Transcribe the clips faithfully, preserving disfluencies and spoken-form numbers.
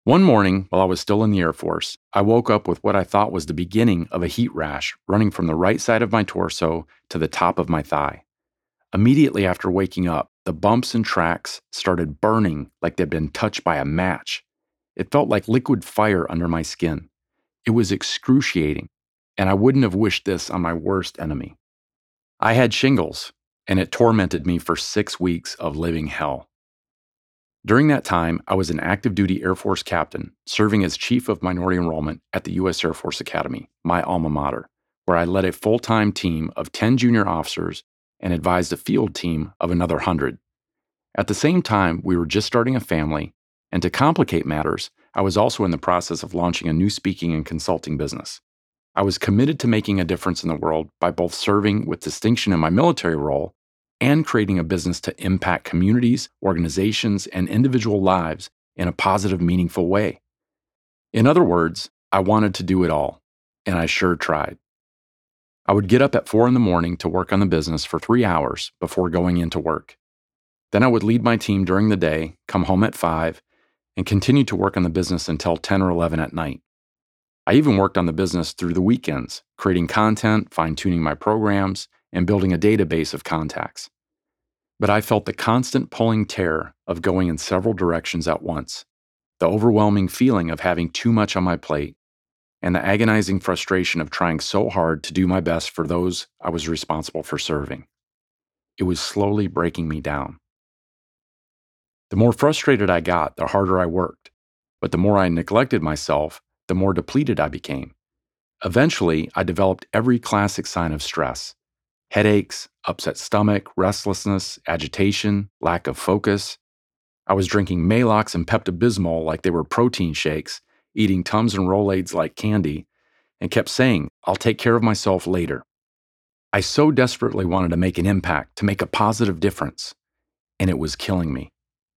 One morning, while I was still in the Air Force, I woke up with what I thought was the beginning of a heat rash running from the right side of my torso to the top of my thigh. Immediately after waking up, the bumps and tracks started burning like they'd been touched by a match. It felt like liquid fire under my skin. It was excruciating, and I wouldn't have wished this on my worst enemy. I had shingles, and it tormented me for six weeks of living hell. During that time, I was an active duty Air Force captain, serving as Chief of Minority Enrollment at the U S Air Force Academy, my alma mater, where I led a full-time team of ten junior officers and advised a field team of another one hundred. At the same time, we were just starting a family, and to complicate matters, I was also in the process of launching a new speaking and consulting business. I was committed to making a difference in the world by both serving with distinction in my military role and creating a business to impact communities, organizations, and individual lives in a positive, meaningful way. In other words, I wanted to do it all, and I sure tried. I would get up at four in the morning to work on the business for three hours before going into work. Then I would lead my team during the day, come home at five, and continue to work on the business until ten or eleven at night. I even worked on the business through the weekends, creating content, fine-tuning my programs, and building a database of contacts. But I felt the constant pulling tear of going in several directions at once, the overwhelming feeling of having too much on my plate, and the agonizing frustration of trying so hard to do my best for those I was responsible for serving. It was slowly breaking me down. The more frustrated I got, the harder I worked, but the more I neglected myself, the more depleted I became. Eventually, I developed every classic sign of stress: headaches, upset stomach, restlessness, agitation, lack of focus. I was drinking Maalox and Pepto-Bismol like they were protein shakes, eating Tums and Rolaids like candy, and kept saying, "I'll take care of myself later." I so desperately wanted to make an impact, to make a positive difference, and it was killing me.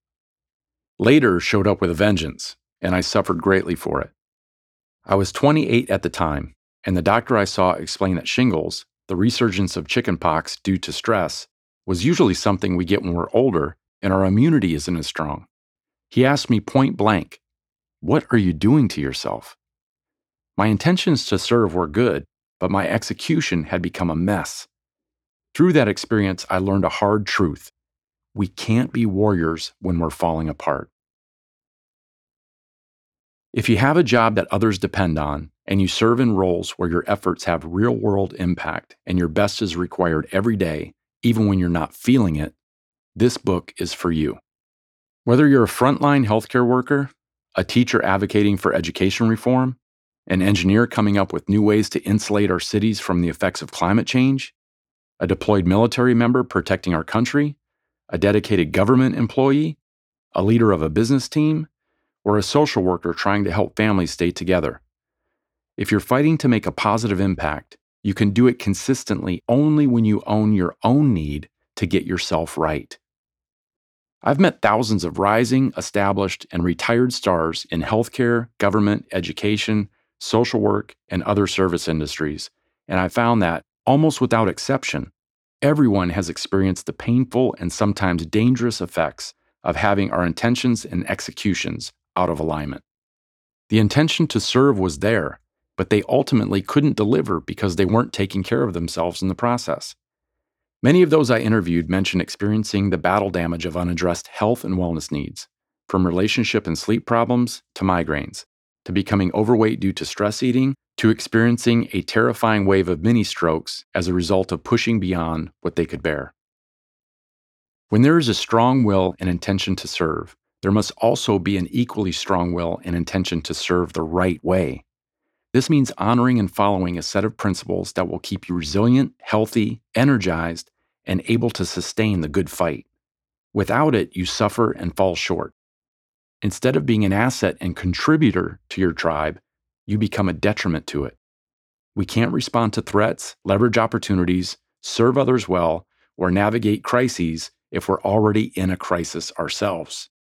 Later showed up with a vengeance, and I suffered greatly for it. I was twenty-eight at the time, and the doctor I saw explained that shingles, the resurgence of chickenpox due to stress, was usually something we get when we're older and our immunity isn't as strong. He asked me point blank, "What are you doing to yourself?" My intentions to serve were good, but my execution had become a mess. Through that experience, I learned a hard truth: we can't be warriors when we're falling apart. If you have a job that others depend on, and you serve in roles where your efforts have real-world impact and your best is required every day, even when you're not feeling it, this book is for you. Whether you're a frontline healthcare worker, a teacher advocating for education reform, an engineer coming up with new ways to insulate our cities from the effects of climate change, a deployed military member protecting our country, a dedicated government employee, a leader of a business team, or a social worker trying to help families stay together. If you're fighting to make a positive impact, you can do it consistently only when you own your own need to get yourself right. I've met thousands of rising, established, and retired stars in healthcare, government, education, social work, and other service industries, and I found that, almost without exception, everyone has experienced the painful and sometimes dangerous effects of having our intentions and executions out of alignment. The intention to serve was there, but they ultimately couldn't deliver because they weren't taking care of themselves in the process. Many of those I interviewed mentioned experiencing the battle damage of unaddressed health and wellness needs, from relationship and sleep problems to migraines, to becoming overweight due to stress eating, to experiencing a terrifying wave of mini strokes as a result of pushing beyond what they could bear. When there is a strong will and intention to serve, there must also be an equally strong will and intention to serve the right way. This means honoring and following a set of principles that will keep you resilient, healthy, energized, and able to sustain the good fight. Without it, you suffer and fall short. Instead of being an asset and contributor to your tribe, you become a detriment to it. We can't respond to threats, leverage opportunities, serve others well, or navigate crises if we're already in a crisis ourselves.